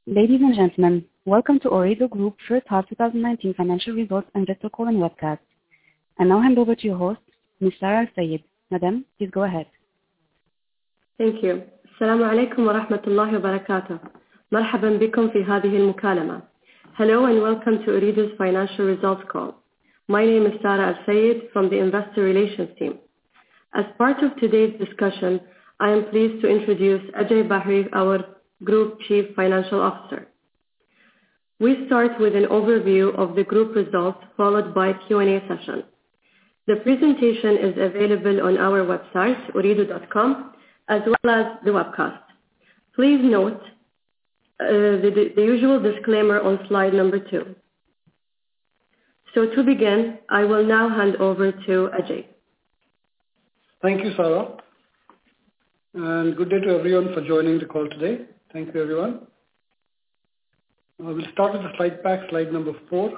Ladies and gentlemen, welcome to Ooredoo Group first half 2019 financial results investor call and webcast. I now hand over to your host, Ms. Sarah Al-Sayed. Madam, please go ahead. Thank you. السلام عليكم ورحمة الله وبركاته. مرحبا بكم في هذه المكالمة. Hello and welcome to Ooredoo's financial results call. My name is Sarah Al-Sayed from the Investor Relations team. As part of today's discussion, I am pleased to introduce Ajay Bahri, our Group Chief Financial Officer. We start with an overview of the group results followed by Q&A session. The presentation is available on our website, ooredoo.com, as well as the webcast. Please note the usual disclaimer on slide number 2. So to begin, I will now hand over to Ajay. Thank you, Sarah. And good day to everyone for joining the call today. Thank you, everyone. We'll start with the slide pack, slide number 4.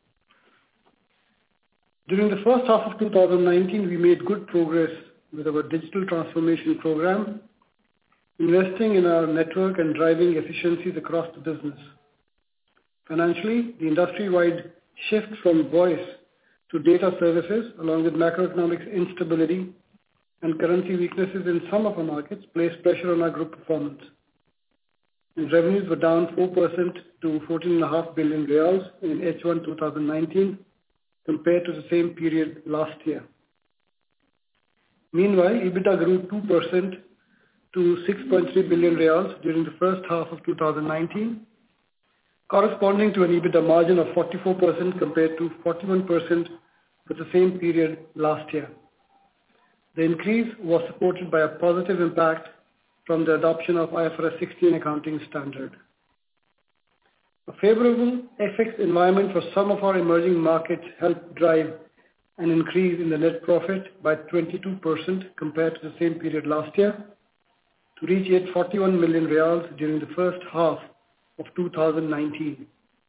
During the first half of 2019, we made good progress with our digital transformation program, investing in our network and driving efficiencies across the business. Financially, the industry-wide shift from voice to data services, along with macroeconomic instability and currency weaknesses in some of our markets, placed pressure on our group performance. And revenues were down 4% to 14.5 billion riyals in H1 2019 compared to the same period last year. Meanwhile, EBITDA grew 2% to 6.3 billion riyals during the first half of 2019, corresponding to an EBITDA margin of 44% compared to 41% for the same period last year. The increase was supported by a positive impact from the adoption of IFRS 16 accounting standard. A favorable FX environment for some of our emerging markets helped drive an increase in the net profit by 22% compared to the same period last year to reach 41 million riyals during the first half of 2019.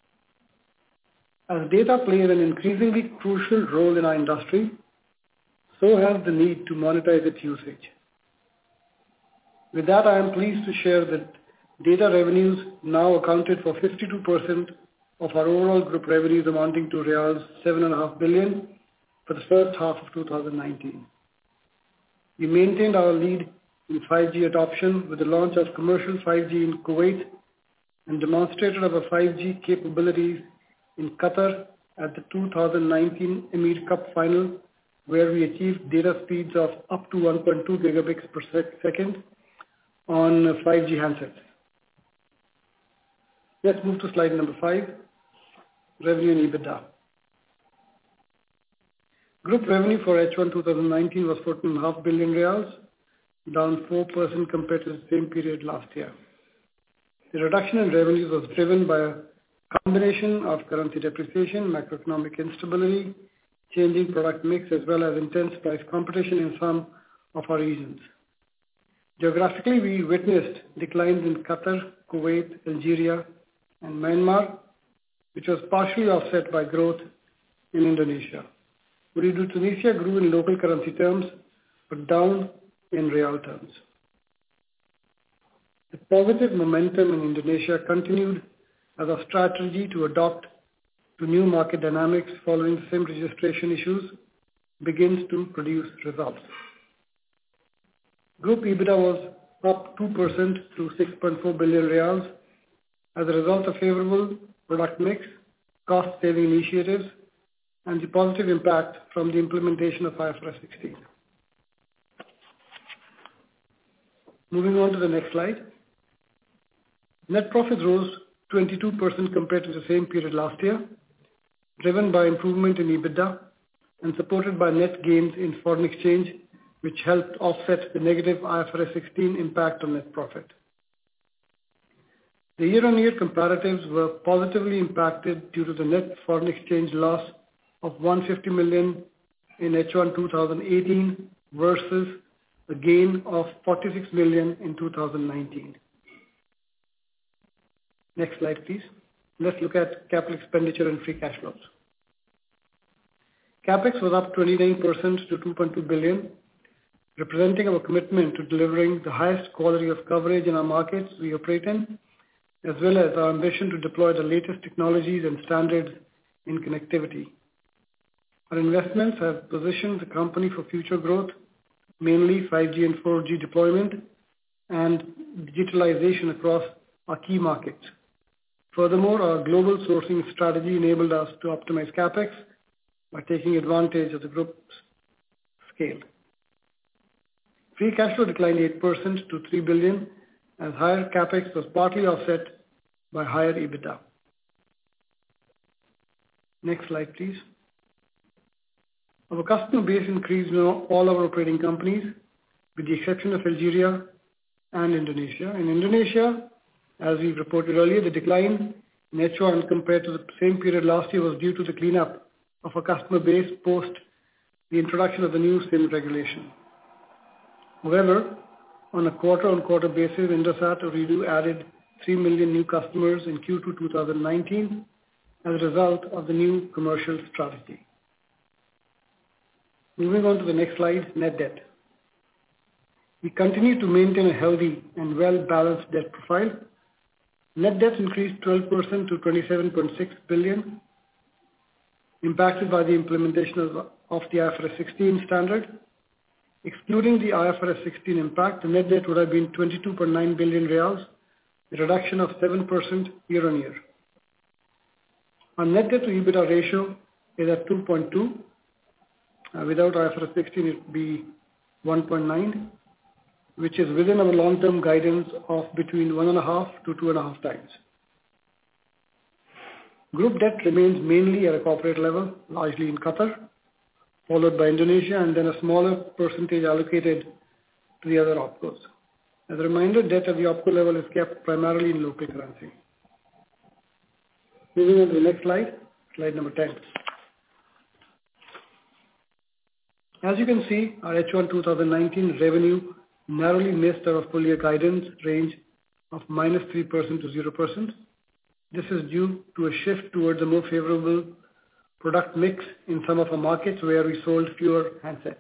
As data plays an increasingly crucial role in our industry, so has the need to monetize its usage. With that, I am pleased to share that data revenues now accounted for 52% of our overall group revenues, amounting to riyals 7.5 billion for the first half of 2019. We maintained our lead in 5G adoption with the launch of commercial 5G in Kuwait and demonstrated our 5G capabilities in Qatar at the 2019 Emir Cup final, where we achieved data speeds of up to 1.2 gigabits per second on 5G handsets. Let's move to slide number 5, revenue and EBITDA. Group revenue for H1 2019 was 14.5 billion riyals, down 4% compared to the same period last year. The reduction in revenues was driven by a combination of currency depreciation, macroeconomic instability, changing product mix, as well as intense price competition in some of our regions. Geographically, we witnessed declines in Qatar, Kuwait, Algeria, and Myanmar, which was partially offset by growth in Indonesia. Ooredoo Tunisia grew in local currency terms, but down in real terms. The positive momentum in Indonesia continued as a strategy to adapt to new market dynamics following SIM registration issues begins to produce results. Group EBITDA was up 2% to 6.4 billion riyals as a result of favorable product mix, cost-saving initiatives, and the positive impact from the implementation of IFRS 16. Moving on to the next slide. Net profit rose 22% compared to the same period last year, driven by improvement in EBITDA and supported by net gains in foreign exchange, which helped offset the negative IFRS 16 impact on net profit. The year-on-year comparatives were positively impacted due to the net foreign exchange loss of 150 million in H1 2018 versus a gain of 46 million in 2019. Next slide, please. Let's look at capital expenditure and free cash flows. CapEx was up 29% to 2.2 billion, representing our commitment to delivering the highest quality of coverage in our markets we operate in as well as our ambition to deploy the latest technologies and standards in connectivity. Our investments have positioned the company for future growth, mainly 5G and 4G deployment and digitalization across our key markets. Furthermore, our global sourcing strategy enabled us to optimize CapEx by taking advantage of the group's scale. Free cash flow declined 8% to 3 billion, as higher CapEx was partly offset by higher EBITDA. Next slide, please. Our customer base increased in all our operating companies, with the exception of Algeria and Indonesia. In Indonesia, as we reported earlier, the decline in H1 compared to the same period last year was due to the cleanup of our customer base post the introduction of the new SIM regulation. However, on a quarter-on-quarter basis, Indosat Ooredoo added 3 million new customers in Q2 2019 as a result of the new commercial strategy. Moving on to the next slide, net debt. We continue to maintain a healthy and well-balanced debt profile. Net debt increased 12% to 27.6 billion, impacted by the implementation of the IFRS 16 standard. Excluding the IFRS 16 impact, the net debt would have been 22.9 billion riyals, a reduction of 7% year-on-year. Our net debt to EBITDA ratio is at 2.2. Without IFRS 16, it would be 1.9, which is within our long-term guidance of between 1.5 to 2.5 times. Group debt remains mainly at a corporate level, largely in Qatar, followed by Indonesia, and then a smaller percentage allocated to the other opcos. As a reminder, debt at the opco level is kept primarily in local currency. Moving on to the next slide, slide number 10. As you can see, our H1 2019 revenue narrowly missed our full year guidance range of -3% to 0%. This is due to a shift towards a more favorable product mix in some of our markets where we sold fewer handsets.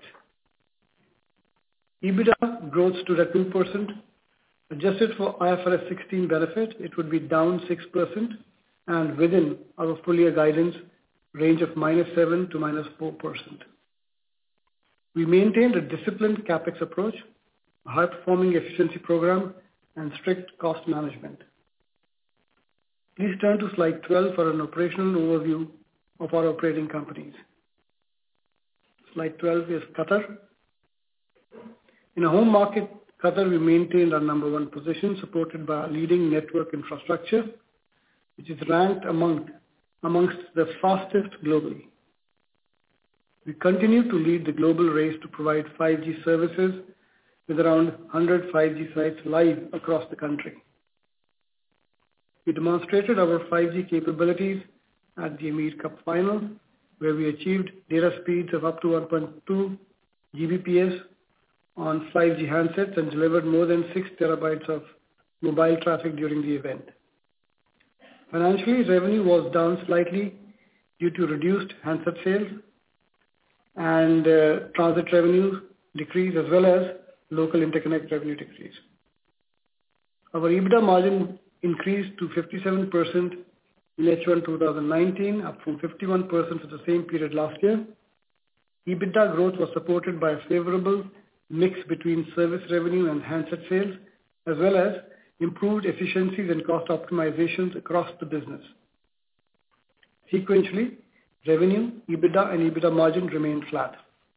EBITDA growth stood at 2%. Adjusted for IFRS 16 benefit, it would be down 6% and within our full year guidance range of -7% to -4%. We maintained a disciplined CapEx approach, a high-performing efficiency program, and strict cost management. Please turn to slide 12 for an operational overview of our operating companies. Slide 12 is Qatar. In a home market, Qatar, we maintained our number one position, supported by our leading network infrastructure, which is ranked amongst the fastest globally. We continue to lead the global race to provide 5G services with around 100 5G sites live across the country. We demonstrated our 5G capabilities at the Emir Cup final, where we achieved data speeds of up to 1.2 Gbps on 5G handsets and delivered more than 6 terabytes of mobile traffic during the event. Financially, revenue was down slightly due to reduced handset sales and transit revenue decrease, as well as local interconnect revenue decrease. Our EBITDA margin increased to 57% in H1 2019, up from 51% for the same period last year. EBITDA growth was supported by a favorable mix between service revenue and handset sales, as well as improved efficiencies and cost optimizations across the business. Sequentially, revenue, EBITDA, and EBITDA margin remained flat.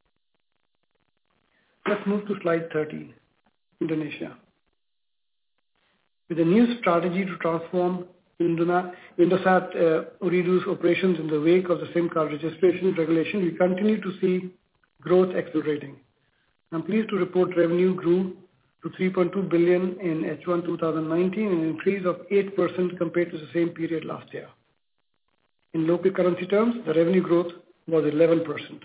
Let's move to slide 13, Indonesia. With a new strategy to transform Indosat Ooredoo's operations in the wake of the SIM card registration regulation, we continue to see growth accelerating. I'm pleased to report revenue grew to 3.2 billion in H1 2019, an increase of 8% compared to the same period last year. In local currency terms, the revenue growth was 11%.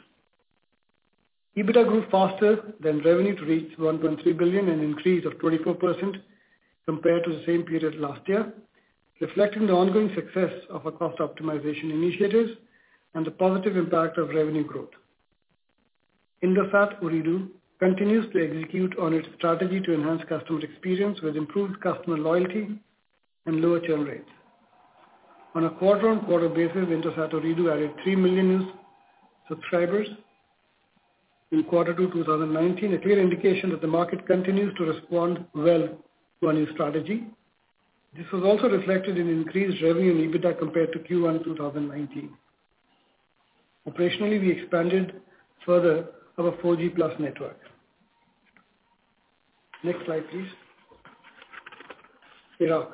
EBITDA grew faster than revenue to reach 1.3 billion, an increase of 24% compared to the same period last year, reflecting the ongoing success of our cost optimization initiatives and the positive impact of revenue growth. Indosat Ooredoo continues to execute on its strategy to enhance customer experience with improved customer loyalty, and lower churn rates. On a quarter-on-quarter basis, Indosat Ooredoo added 3 million new subscribers in quarter 2 2019, a clear indication that the market continues to respond well to our new strategy. This was also reflected in increased revenue and EBITDA compared to Q1 2019. Operationally, we expanded further our 4G plus network. Next slide, please. Iraq.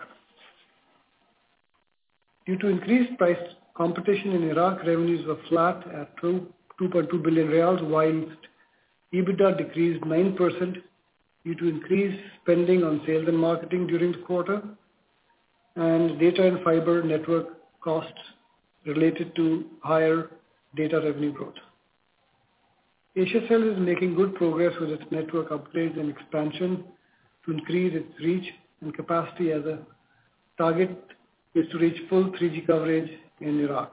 Due to increased price competition in Iraq, revenues were flat at 2.2 billion riyals, whilst EBITDA decreased 9% due to increased spending on sales and marketing during the quarter and data and fiber network costs related to higher data revenue growth. Asiacell is making good progress with its network upgrades and expansion to increase its reach and capacity. As a target is to reach full 3G coverage in Iraq.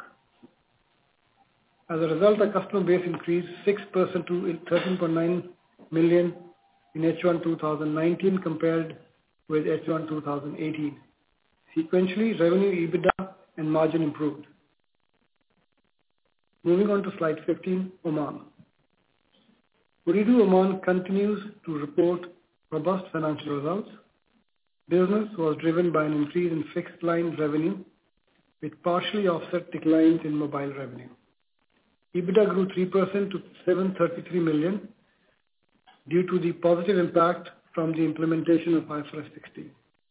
As a result, our customer base increased 6% to 13.9 million in H1 2019 compared with H1 2018. Sequentially, revenue, EBITDA, and margin improved. Moving on to slide 15, Oman. Ooredoo Oman continues to report robust financial results. Business was driven by an increase in fixed line revenue, which partially offset declines in mobile revenue. EBITDA grew 3% to 733 million due to the positive impact from the implementation of IFRS 16.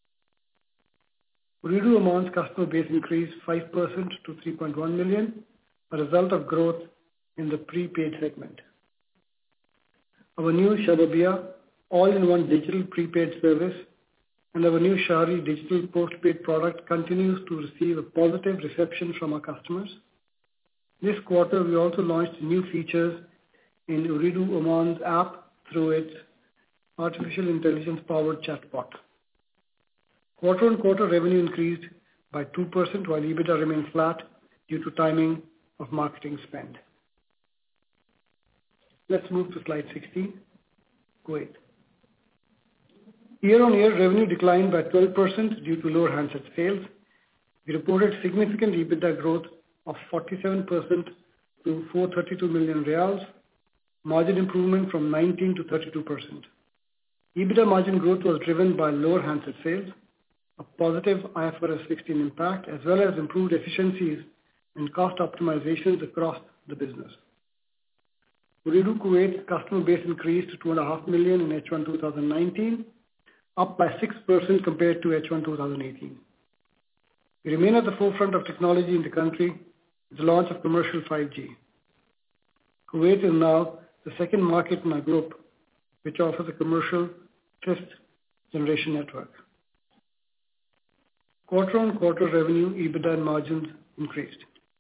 Ooredoo Oman's customer base increased 5% to 3.1 million, a result of growth in the prepaid segment. Our new Shababia all-in-one digital prepaid service and our new Shahri digital postpaid product continues to receive a positive reception from our customers. This quarter, we also launched new features in Ooredoo Oman's app through its artificial intelligence-powered chatbot. Quarter-on-quarter revenue increased by 2%, while EBITDA remained flat due to timing of marketing spend. Let's move to slide 16, Kuwait. Year-on-year revenue declined by 12% due to lower handset sales. We reported significant EBITDA growth of 47% to 432 million riyals, margin improvement from 19 to 32%. EBITDA margin growth was driven by lower handset sales, a positive IFRS 16 impact, as well as improved efficiencies and cost optimizations across the business. Ooredoo Kuwait's customer base increased to 2.5 million in H1 2019, up by 6% compared to H1 2018. We remain at the forefront of technology in the country with the launch of commercial 5G. Kuwait is now the second market in our group which offers a commercial fifth generation network. Quarter-on-quarter revenue, EBITDA and margins increased.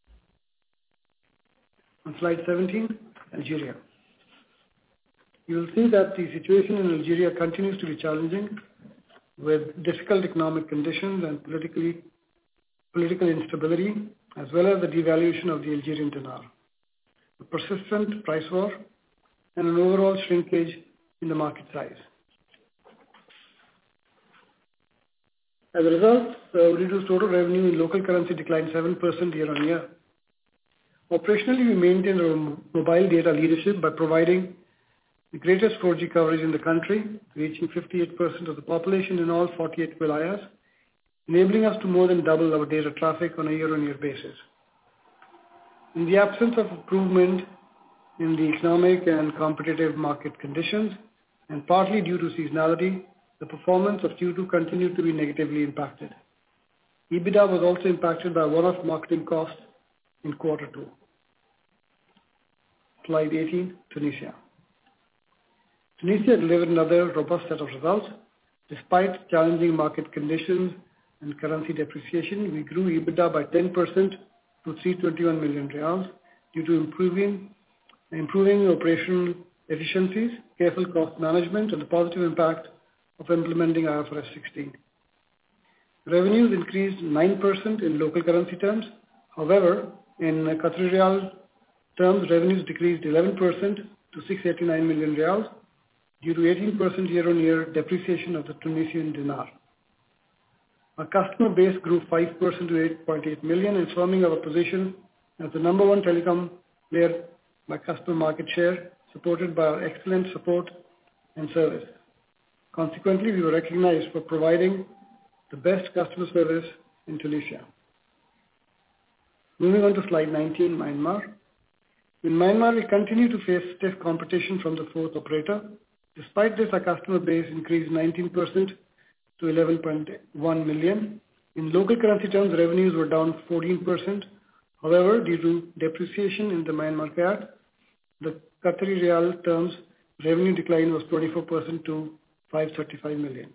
On slide 17, Algeria. You will see that the situation in Algeria continues to be challenging with difficult economic conditions and political instability, as well as the devaluation of the Algerian dinar, a persistent price war, and an overall shrinkage in the market size. As a result, Ooredoo's total revenue in local currency declined 7% year-on-year. Operationally, we maintained our mobile data leadership by providing the greatest 4G coverage in the country, reaching 58% of the population in all 48 wilayas, enabling us to more than double our data traffic on a year-on-year basis. In the absence of improvement in the economic and competitive market conditions, and partly due to seasonality, the performance of Q2 continued to be negatively impacted. EBITDA was also impacted by one-off marketing costs in quarter 2. Slide 18, Tunisia. Tunisia delivered another robust set of results. Despite challenging market conditions and currency depreciation, we grew EBITDA by 10% to 321 million riyals due to improving operational efficiencies, careful cost management, and the positive impact of implementing IFRS 16. Revenues increased 9% in local currency terms. However, in Qatari Riyal terms, revenues decreased 11% to 689 million riyals due to 18% year-on-year depreciation of the Tunisian dinar. Our customer base grew 5% to 8.8 million, affirming our position as the number one telecom player by customer market share, supported by our excellent support and service. Consequently, we were recognized for providing the best customer service in Tunisia. Moving on to slide 19, Myanmar. In Myanmar, we continue to face stiff competition from the fourth operator. Despite this, our customer base increased 19% to 11.1 million. In local currency terms, revenues were down 14%. However, due to depreciation in the Myanmar kyat, the Qatari Riyal terms, revenue decline was 24% to 535 million.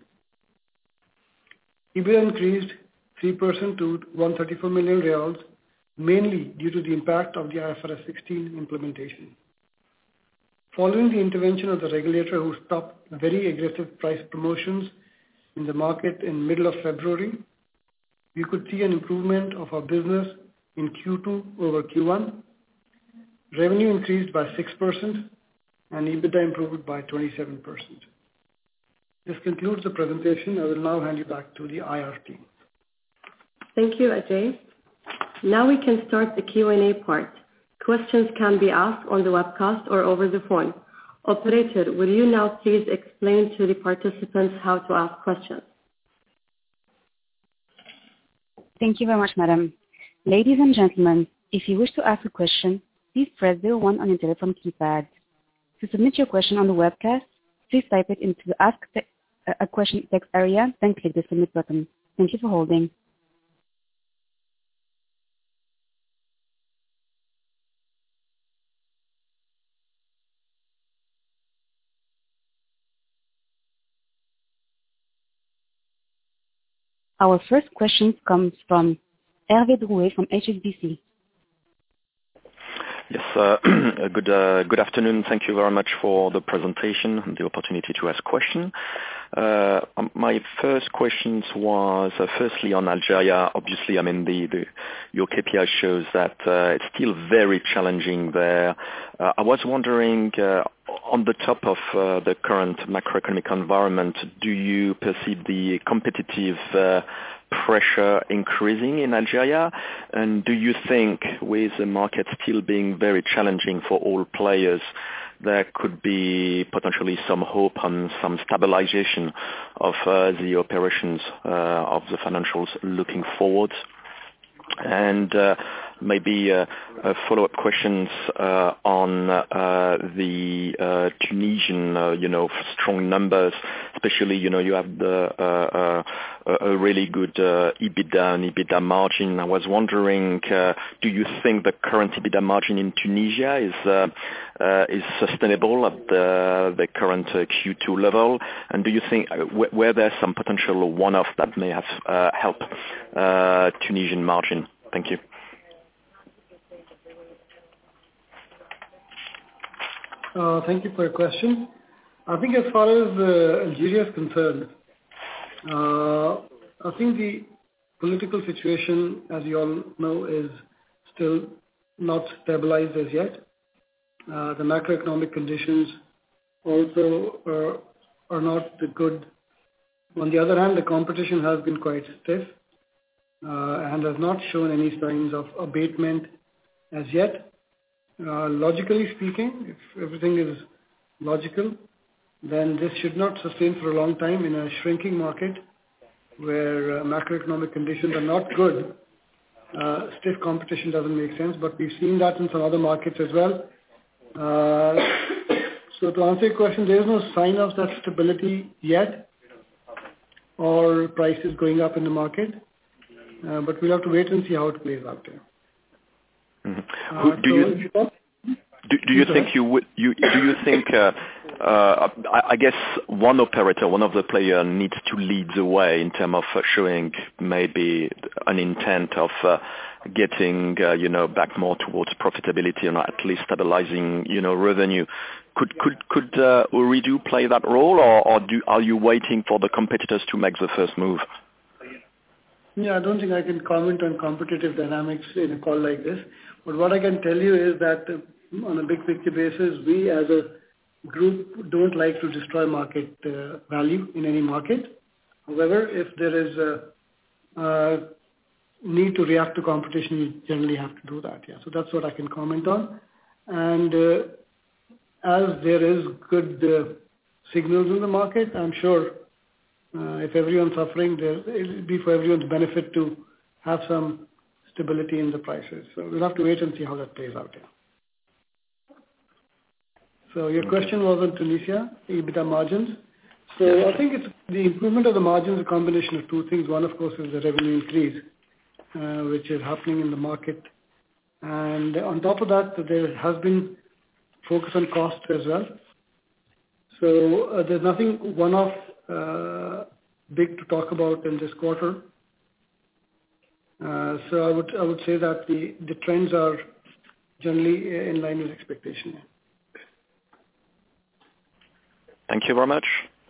EBITDA increased 3% to 134 million Riyals, mainly due to the impact of the IFRS 16 implementation. Following the intervention of the regulator who stopped very aggressive price promotions in the market in middle of February, we could see an improvement of our business in Q2 over Q1. Revenue increased by 6% and EBITDA improved by 27%. This concludes the presentation. I will now hand you back to the IR team. Thank you, Ajay. Now we can start the Q&A part. Questions can be asked on the webcast or over the phone. Operator, will you now please explain to the participants how to ask questions? Thank you very much, madam. Ladies and gentlemen, if you wish to ask a question, please press 01 on your telephone keypad. To submit your question on the webcast, please type it into the Ask a Question text area, then click the Submit button. Thank you for holding. Our first question comes from Hervé Drouet from HSBC. Yes, good afternoon. Thank you very much for the presentation and the opportunity to ask questions. My first questions was firstly on Algeria. Obviously, I mean, your KPI shows that it's still very challenging there. I was wondering, on the top of the current macroeconomic environment, do you perceive the competitive pressure increasing in Algeria? And do you think, with the market still being very challenging for all players, there could be potentially some hope on some stabilization of the operations of the financials looking forward? And maybe follow-up questions on the Tunisian, strong numbers, especially, you have a really good EBITDA and EBITDA margin. I was wondering, do you think the current EBITDA margin in Tunisia is sustainable at the current Q2 level? And do you think were there some potential one-off that may have helped Tunisian margin? Thank you. Thank you for your question. I think as far as Algeria is concerned, I think the political situation, as you all know, is still not stabilized as yet. The macroeconomic conditions also are not good. On the other hand, the competition has been quite stiff and has not shown any signs of abatement as yet. Logically speaking, if everything is logical, then this should not sustain for a long time in a shrinking market where macroeconomic conditions are not good. Stiff competition doesn't make sense, but we've seen that in some other markets as well. So to answer your question, there is no sign of that stability yet or prices going up in the market, but we'll have to wait and see how it plays out there. Mm-hmm. Do you think I guess one operator, one of the players needs to lead the way in terms of showing maybe an intent of getting back more towards profitability and at least stabilizing revenue. Could Ooredoo play that role, or are you waiting for the competitors to make the first move? Yeah, I don't think I can comment on competitive dynamics in a call like this. But what I can tell you is that on a big picture basis, we as a group don't like to destroy market value in any market. However, if there is need to react to competition, you generally have to do that. Yeah. So that's what I can comment on. And as there is good signals in the market, I'm sure if everyone's suffering, it'll be for everyone's benefit to have some stability in the prices. So we'll have to wait and see how that plays out. Yeah. So your question was on Tunisia, EBITDA margins. So I think it's the improvement of the margins, a combination of two things. One, of course, is the revenue increase, which is happening in the market. And on top of that, there has been focus on cost as well. So there's nothing one-off big to talk about in this quarter. So I would say that the trends are generally in line with expectation. Thank you very much.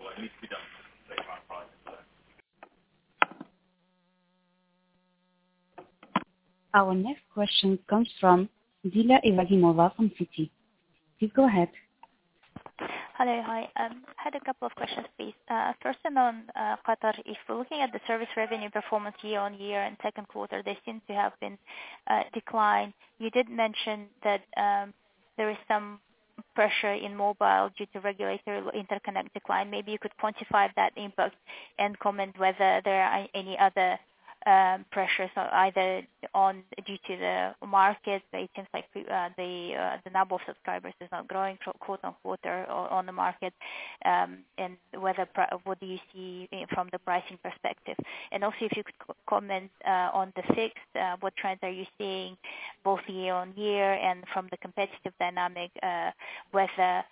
Our next question comes from Dilia Ibrahimova from Citi. Please go ahead. Hello. Hi. Had a couple of questions, please. First one on Qatar. If we're looking at the service revenue performance year-on-year and second quarter, they seem to have been declined. You did mention that there is some pressure in mobile due to regulatory interconnect decline. Maybe you could quantify that impact and comment whether there are any other pressures either due to the market. It seems like the number of subscribers is not growing quote unquote on the market, and whether what do you see from the pricing perspective, and also if you could comment on the fixed, what trends are you seeing both year on year and from the competitive dynamic, whether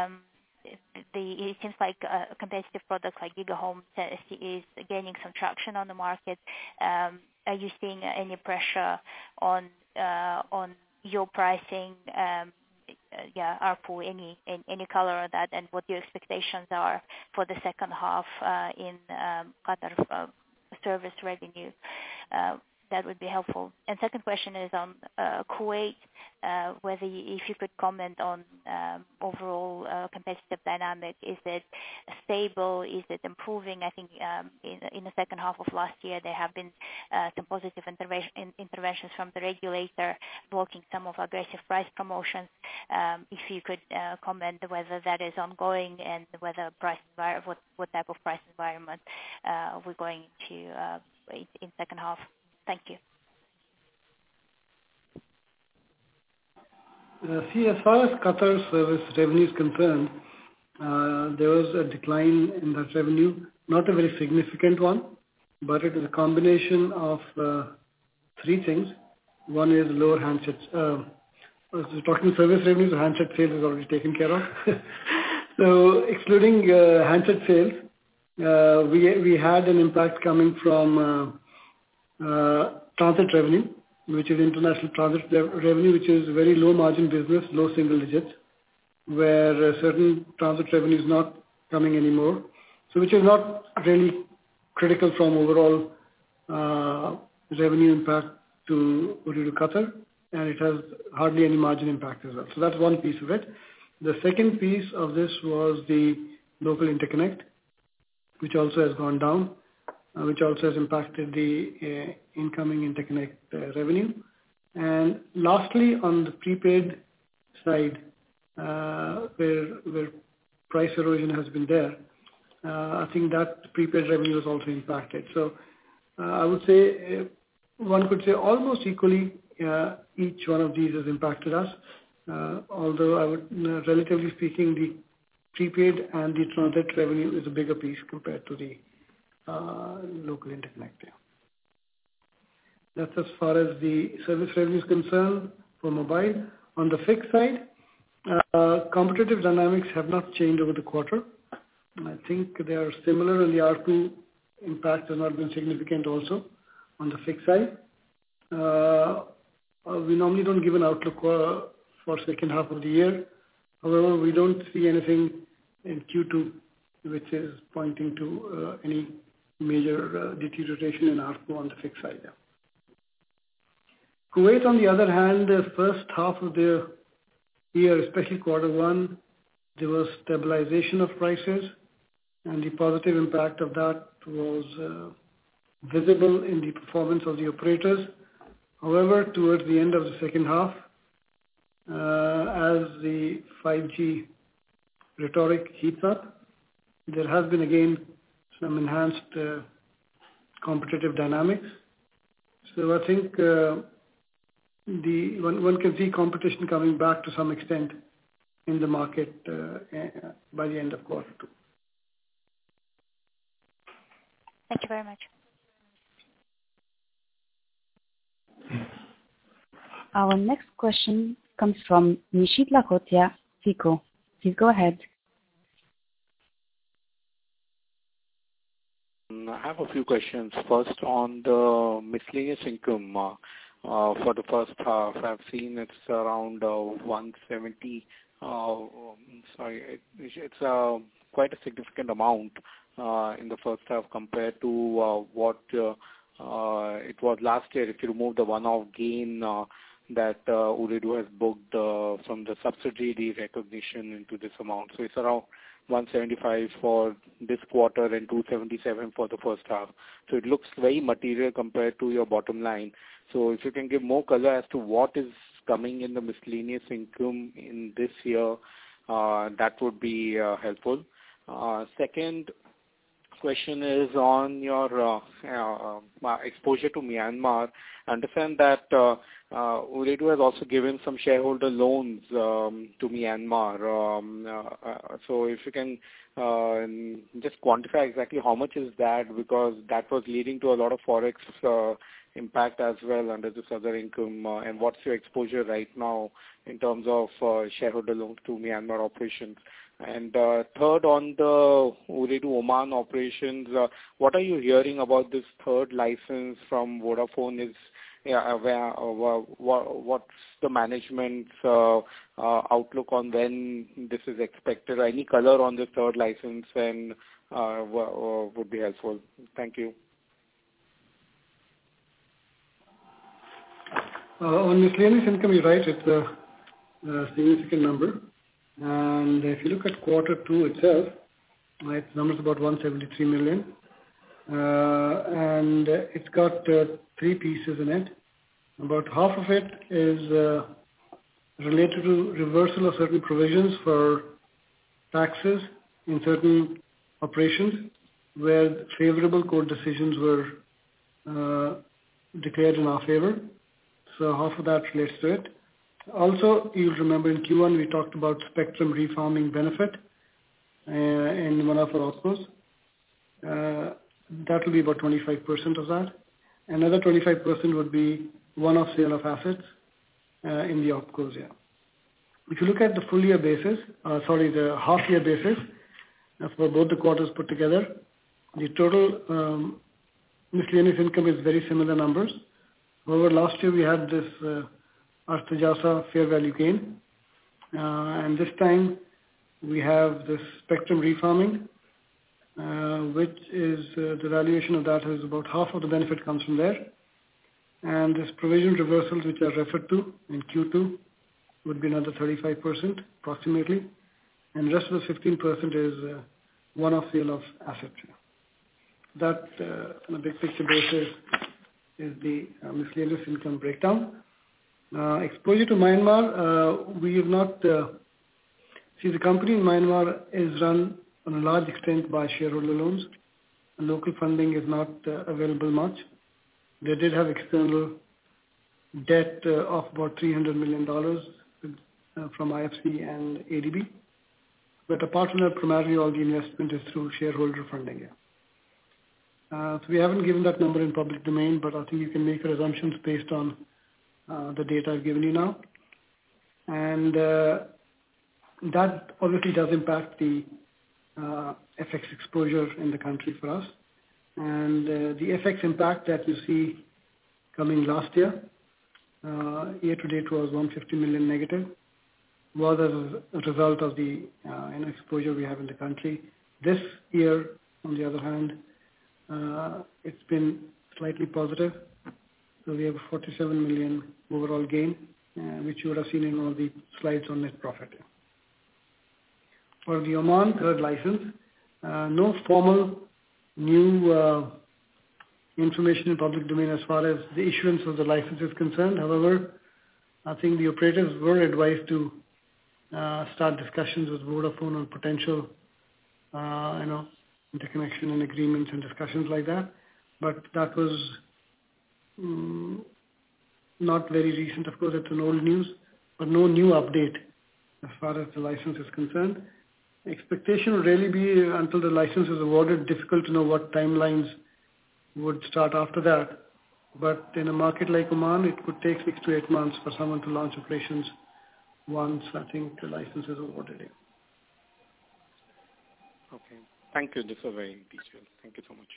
it seems like a competitive product like GigaHome is gaining some traction on the market. Are you seeing any pressure on your pricing? ARPU, any color on that, and what your expectations are for the second half in Qatar service revenue? That would be helpful. And second question is on Kuwait, whether if you could comment on overall competitive dynamic. Is it stable? Is it improving? I think in the second half of last year there have been some positive interventions from the regulator blocking some of aggressive price promotions. If you could comment whether that is ongoing and whether what type of price environment we're going to in second half. Thank you. See, as far as Qatar service revenue is concerned, there was a decline in that revenue, not a very significant one, but it is a combination of three things. One is lower handsets. Talking service revenues, handset sales is already taken care of. So excluding handset sales, we had an impact coming from transit revenue, which is international transit revenue, which is very low margin business, low single digits, where certain transit revenue is not coming anymore. So which is not really critical from overall revenue impact to Ooredoo Qatar, and it has hardly any margin impact as well. So that's one piece of it. The second piece of this was the local interconnect, which also has gone down, which also has impacted the incoming interconnect revenue. And lastly, on the prepaid side, where price erosion has been there, I think that prepaid revenue is also impacted. So I would say one could say almost equally each one of these has impacted us. Although I would, relatively speaking, the prepaid and the transit revenue is a bigger piece compared to the local interconnect. Yeah. That's as far as the service revenue is concerned for mobile. On the fixed side, competitive dynamics have not changed over the quarter. I think they are similar, and the ARPU impact has not been significant also on the fixed side. We normally don't give an outlook for second half of the year. However, we don't see anything in Q2 which is pointing to any major deterioration in ARPU on the fixed side. Yeah. Kuwait, on the other hand, the first half of the year, especially quarter one, there was stabilization of prices, and the positive impact of that was visible in the performance of the operators. However, towards the end of the second half, as the 5G rhetoric heats up, there has been again some enhanced competitive dynamics. So I think one can see competition coming back to some extent in the market by the end of quarter 2. Thank you very much. Our next question comes from Nishit Lakhotia, FICO. Please go ahead. I have a few questions. First, on the miscellaneous income for the first half, I've seen it's around 170. It's quite a significant amount in the first half compared to what it was last year. If you remove the one-off gain that Ooredoo has booked from the subsidiary recognition into this amount, so it's around 175 for this quarter and 277 for the first half. So it looks very material compared to your bottom line. So if you can give more color as to what is coming in the miscellaneous income in this year, that would be helpful. Second question is on your exposure to Myanmar. I understand that Ooredoo has also given some shareholder loans to Myanmar. So if you can just quantify exactly how much is that, because that was leading to a lot of forex impact as well under this other income, and what's your exposure right now in terms of shareholder loans to Myanmar operations? And third, on the Ooredoo Oman operations, what are you hearing about this third license from Vodafone? What's the management's outlook on when this is expected? Any color on this third license and would be helpful. Thank you. On miscellaneous income, you're right, it's a significant number. And if you look at quarter 2 itself, its number's about 173 million. And it's got 3 pieces in it. About half of it is related to reversal of certain provisions for taxes in certain operations where favorable court decisions were declared in our favor. So half of that relates to it. Also, you'll remember in Q1 we talked about spectrum refarming benefit in one of our opcos. That will be about 25% of that. Another 25% would be one-off sale of assets in the opcos. Yeah. If you look at the full year basis, the half year basis for both the quarters put together, the total miscellaneous income is very similar numbers. However, last year we had this Artajasa fair value gain, and this time we have this spectrum refarming, which is the valuation of that is about half of the benefit comes from there, and this provision reversals which are referred to in Q2 would be another 35% approximately, and the rest of the 15% is one-off sale of assets. That on a big picture basis is the miscellaneous income breakdown. Exposure to Myanmar, we have not, the company in Myanmar is run on a large extent by shareholder loans. Local funding is not available much. They did have external debt of about $300 million from IFC and ADB. But apart from that, primarily all the investment is through shareholder funding. Yeah. So we haven't given that number in public domain, but I think you can make your assumptions based on the data I've given you now. And that obviously does impact the FX exposure in the country for us. And the FX impact that you see coming last year, year to date was 150 million negative, was as a result of the exposure we have in the country. This year, on the other hand, it's been slightly positive. So we have a 47 million overall gain, which you would have seen in all the slides on net profit. For the Oman third license, no formal new information in public domain as far as the issuance of the license is concerned. However, I think the operators were advised to start discussions with Vodafone on potential, interconnection and agreements and discussions like that. But that was not very recent. Of course, it's an old news, but no new update as far as the license is concerned. Expectation would really be until the license is awarded, difficult to know what timelines would start after that. But in a market like Oman, it could take 6 to 8 months for someone to launch operations once I think the license is awarded. Okay. Thank you. This was very detailed. Thank you so much.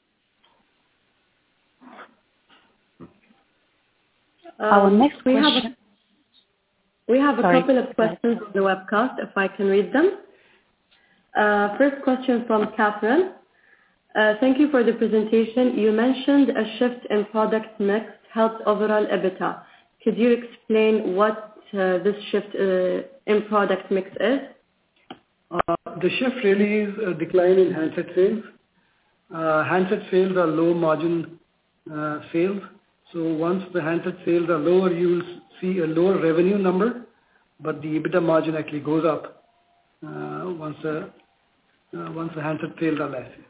Our next question. We have a couple of questions on the webcast, if I can read them. First question from Catherine. Thank you for the presentation. You mentioned a shift in product mix helped overall EBITDA. Could you explain what this shift in product mix is? The shift really is a decline in handset sales. Handset sales are low margin sales. So once the handset sales are lower, you will see a lower revenue number, but the EBITDA margin actually goes up once the handset sales are less.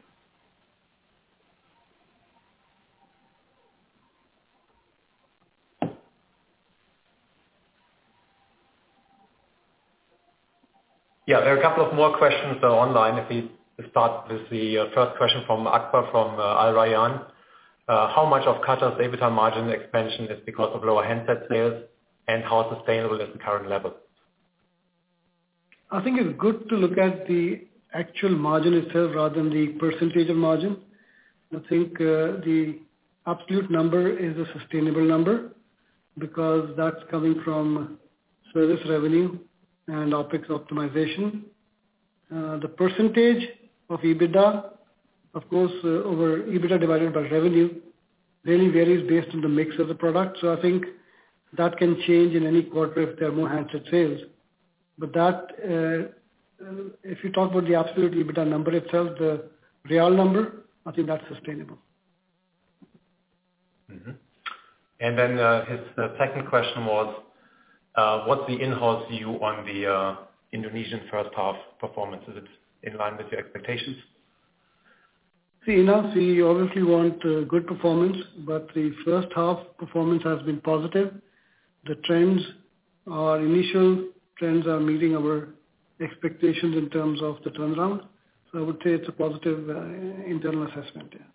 Yeah, there are a couple of more questions online. If we start with the first question from Akbar from Al Rayyan. How much of Qatar's EBITDA margin expansion is because of lower handset sales, and how sustainable is the current level? I think it's good to look at the actual margin itself rather than the percentage of margin. I think the absolute number is a sustainable number because that's coming from service revenue and OPEX optimization. The percentage of EBITDA, of course, over EBITDA divided by revenue, really varies based on the mix of the product. So I think that can change in any quarter if there are more handset sales. But that, if you talk about the absolute EBITDA number itself, the real number, I think that's sustainable. Mm-hmm. And then his second question was, what's the in-house view on the Indonesian first half performance? Is it in line with your expectations? See, enough, we obviously want good performance, but the first half performance has been positive. The trends, our initial trends are meeting our expectations in terms of the turnaround. So I would say it's a positive internal assessment. Yeah.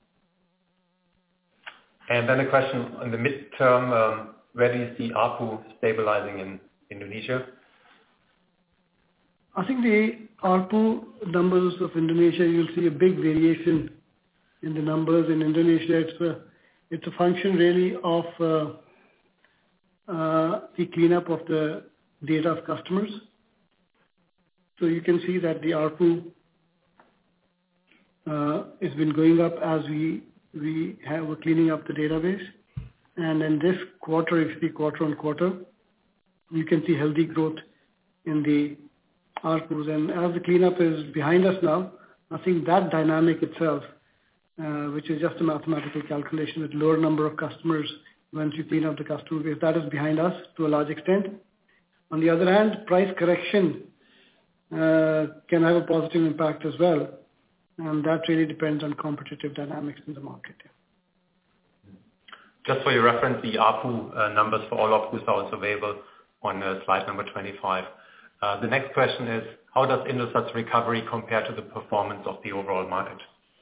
And then a question on the midterm, where do you see ARPU stabilizing in Indonesia? I think the ARPU numbers of Indonesia, you'll see a big variation in the numbers in Indonesia. It's a function really of the cleanup of the data of customers. So you can see that the ARPU has been going up as we're cleaning up the database. And in this quarter, if you see quarter on quarter, you can see healthy growth in the ARPUs. And as the cleanup is behind us now, I think that dynamic itself, which is just a mathematical calculation with lower number of customers once you clean up the customer base, that is behind us to a large extent. On the other hand, price correction can have a positive impact as well. And that really depends on competitive dynamics in the market. Just for your reference, the ARPU numbers for all of this are also available on slide number 25. The next question is, how does Indosat's recovery compare to the performance of the overall market?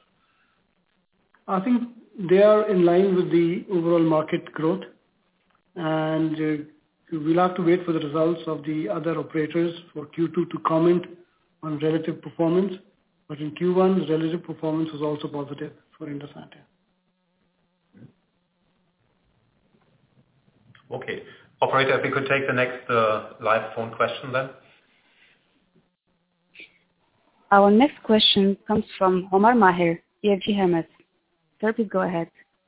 I think they are in line with the overall market growth, and we'll have to wait for the results of the other operators for Q2 to comment on relative performance. But in Q1, the relative performance was also positive for Indosat. Okay. Operator, if we could take the next live phone question then. Our next question comes from Omar Maher, EFG Hermes. Sir, please go ahead.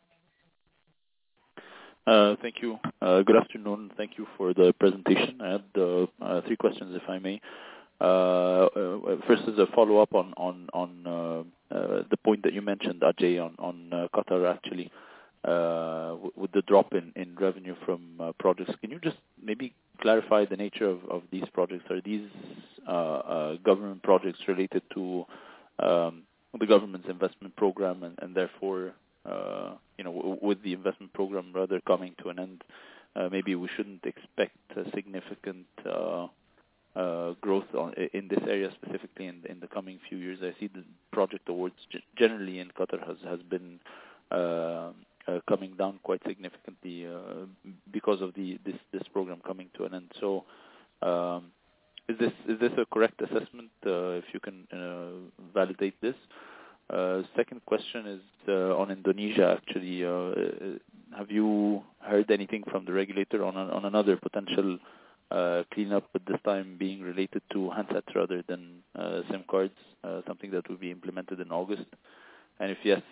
Thank you. Good afternoon. Thank you for the presentation. I had 3 questions, if I may. First is a follow-up on the point that you mentioned, Ajay, on Qatar actually, with the drop in revenue from projects. Can you just maybe clarify the nature of these projects? Are these government projects related to the government's investment program, and therefore, with the investment program rather coming to an end, maybe we shouldn't expect a significant growth in this area specifically in the coming few years? I see the project awards generally in Qatar has been coming down quite significantly because of this program coming to an end. So, is this a correct assessment? If you can validate this. Second question is on Indonesia. Actually, have you heard anything from the regulator on another potential cleanup, at this time being related to handsets rather than SIM cards, something that will be implemented in August? And if yes,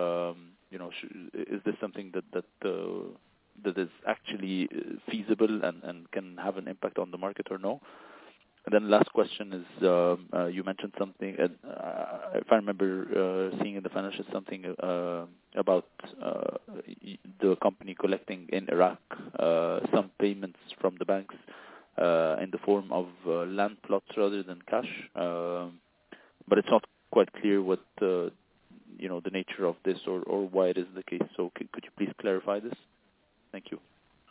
is this something that is actually feasible and can have an impact on the market or no? And then last question is, you mentioned something, if I remember seeing in the financials something about the company collecting in Iraq some payments from the banks in the form of land plots rather than cash, but it's not quite clear what the nature of this or why it is the case. So could you please clarify this? Thank you.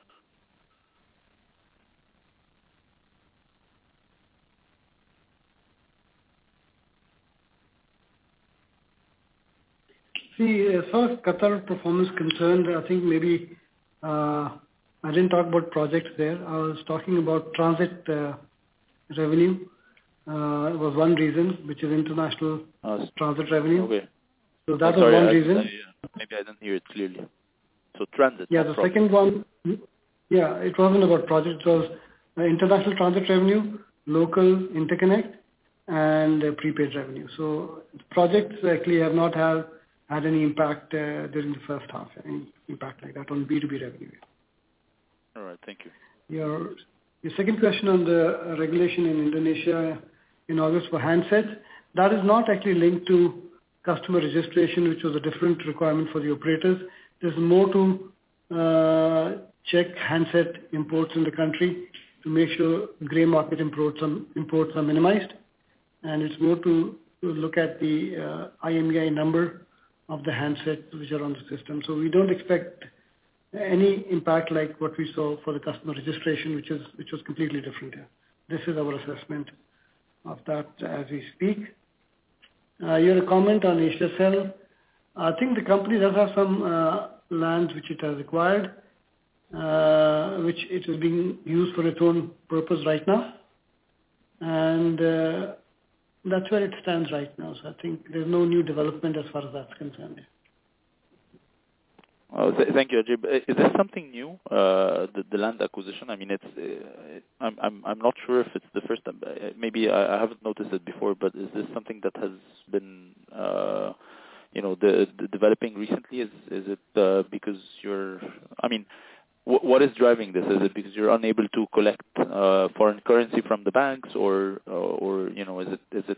See, as far as Qatar performance concerned, I think maybe I didn't talk about projects there. I was talking about transit revenue. Was one reason, which is international transit revenue. Okay. So that was one reason. Maybe I didn't hear it clearly. So transit. Yeah, the second one, it wasn't about project. It was international transit revenue, local interconnect, and prepaid revenue. So projects actually have not had any impact during the first half, any impact like that on B2B revenue. All right, thank you. Your second question on the regulation in Indonesia in August for handsets, that is not actually linked to customer registration, which was a different requirement for the operators. There's more to check handset imports in the country to make sure grey market imports are minimized. And it's more to look at the IMEI number of the handsets which are on the system. So we don't expect any impact like what we saw for the customer registration, which was completely different here. This is our assessment of that as we speak. Your comment on Asiacell, I think the company does have some land which it has acquired, which it is being used for its own purpose right now. And that's where it stands right now. So I think there's no new development as far as that's concerned. Thank you, Ajay. Is this something new, the land acquisition? I mean, I'm not sure if it's the first time. Maybe I haven't noticed it before, but is this something that has been, developing recently? Is it because what is driving this? Is it because you're unable to collect foreign currency from the banks, or is it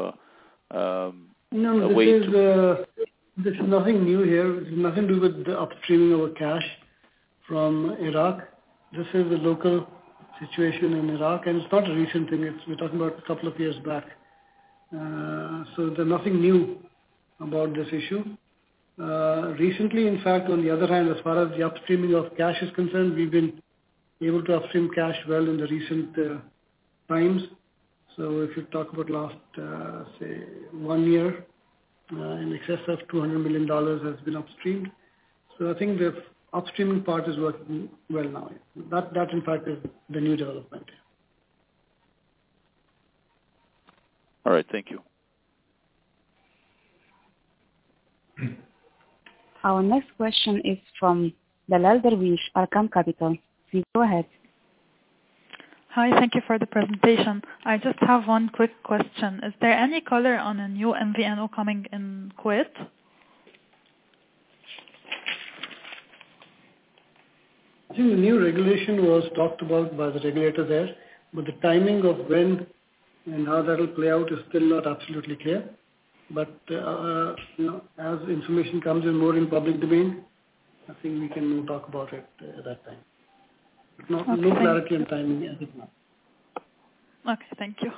no, a way to? This is nothing new here. It has nothing to do with the upstreaming of cash from Iraq. This is a local situation in Iraq, and it's not a recent thing. We're talking about a couple of years back. So there's nothing new about this issue. Recently, in fact, on the other hand, as far as the upstreaming of cash is concerned, we've been able to upstream cash well in the recent times. So if you talk about last, say, 1 year, in excess of $200 million has been upstreamed. So I think the upstreaming part is working well now. That in fact is the new development. All right, thank you. Our next question is from Dalal Darwish, Arqam Capital. Please go ahead. Hi, thank you for the presentation. I just have one quick question. Is there any color on a new MVNO coming in Kuwait? I think the new regulation was talked about by the regulator there, but the timing of when and how that will play out is still not absolutely clear. But as information comes in more in public domain, I think we can talk about it at that time. But no clarity on timing as of now. Okay, thank you.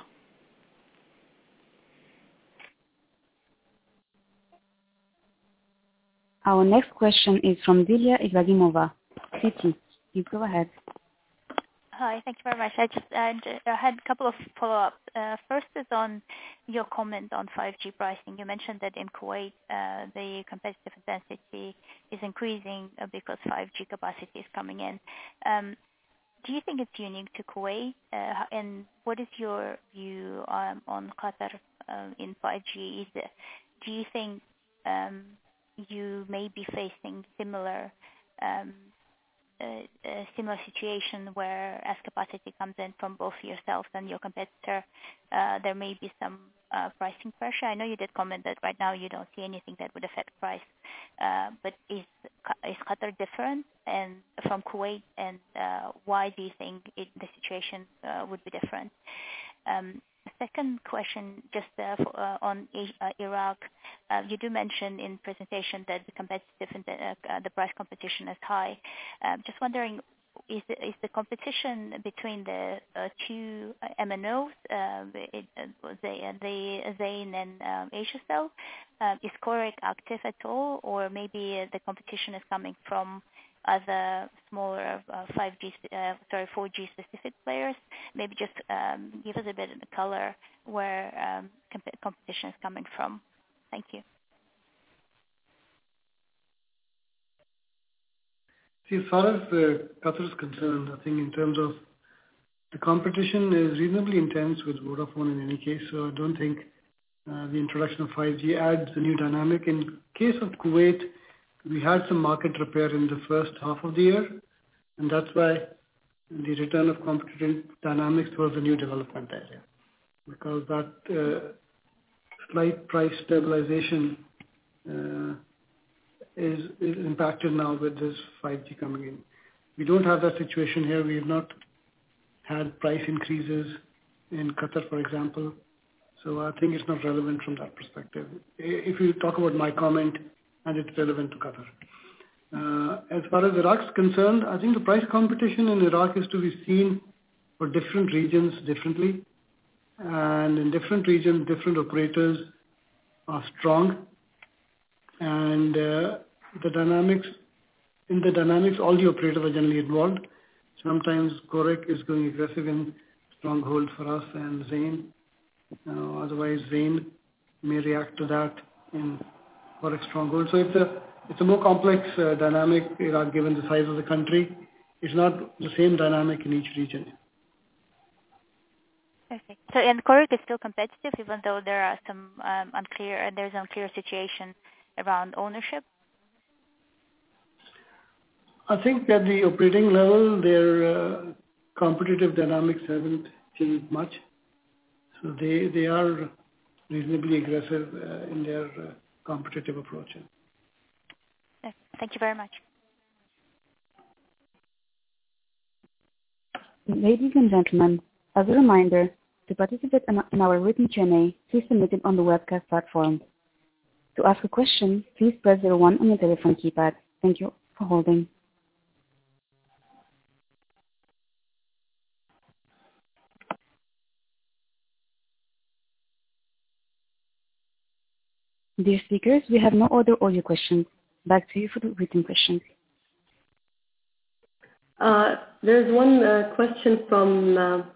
Our next question is from Dilia Ibrahimova, Citi. Please go ahead. Hi, thank you very much. I had a couple of follow-ups. First is on your comment on 5G pricing. You mentioned that in Kuwait, the competitive intensity is increasing because 5G capacity is coming in. Do you think it's unique to Kuwait? And what is your view on Qatar in 5G? Do you think you may be facing similar situation where as capacity comes in from both yourself and your competitor, there may be some pricing pressure? I know you did comment that right now you don't see anything that would affect price, but is Qatar different and from Kuwait, and why do you think the situation would be different? Second question, just on Iraq. You do mention in presentation that the price competition is high. Just wondering, is the competition between the two MNOs, Zain and Asiacell, is Korek active at all, or maybe the competition is coming from other smaller 4G specific players? Maybe just give us a bit of the color where competition is coming from. Thank you. See, as far as Qatar is concerned, I think in terms of the competition is reasonably intense with Vodafone in any case, so I don't think the introduction of 5G adds a new dynamic. In case of Kuwait, we had some market repair in the first half of the year, and that's why the return of competitive dynamics was a new development area, because that slight price stabilization is impacted now with this 5G coming in. We don't have that situation here. We have not had price increases in Qatar, for example, so I think it's not relevant from that perspective. If you talk about my comment, and it's relevant to Qatar. As far as Iraq is concerned, I think the price competition in Iraq is to be seen for different regions differently. And in different regions, different operators are strong. And in the dynamics, all the operators are generally involved. Sometimes Korek is going aggressive in stronghold for us and Zain. Otherwise, Zain may react to that in Korek stronghold. So it's a more complex dynamic, Iraq, given the size of the country. It's not the same dynamic in each region. Perfect. So, and Korek is still competitive, even though there are some there's unclear situation around ownership? I think at the operating level, their competitive dynamics haven't changed much. So they are reasonably aggressive in their competitive approach. Thank you very much. Ladies and gentlemen, as a reminder, to participate in our written Q&A, please submit it on the webcast platform. To ask a question, please press 01 on your telephone keypad. Thank you for holding. Dear speakers, we have no other audio questions. Back to you for the written questions. There's one question from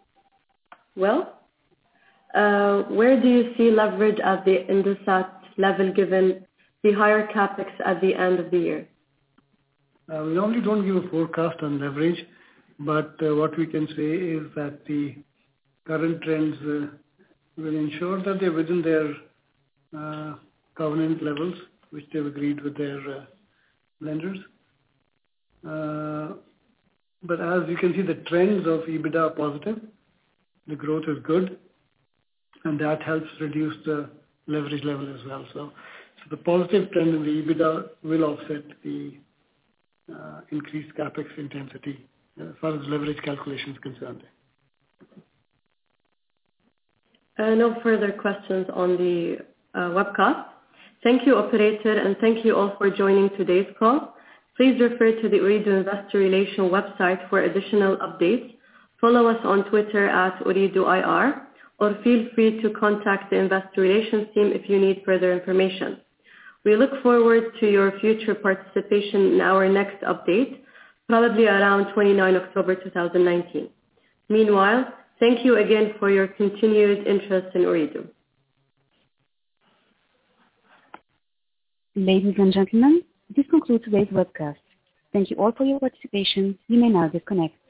where do you see leverage at the Indosat level given the higher capex at the end of the year? We normally don't give a forecast on leverage, but what we can say is that the current trends will ensure that they're within their covenant levels, which they've agreed with their lenders. But as you can see, the trends of EBITDA are positive. The growth is good, and that helps reduce the leverage level as well. So the positive trend in the EBITDA will offset the increased capex intensity as far as leverage calculation is concerned. No further questions on the webcast. Thank you, operator, and thank you all for joining today's call. Please refer to the Ooredoo Investor Relations website for additional updates. Follow us on Twitter at OoredooIR, or feel free to contact the Investor Relations team if you need further information. We look forward to your future participation in our next update, probably around 29 October 2019. Meanwhile, thank you again for your continued interest in Ooredoo. Ladies and gentlemen, this concludes today's webcast. Thank you all for your participation. You may now disconnect.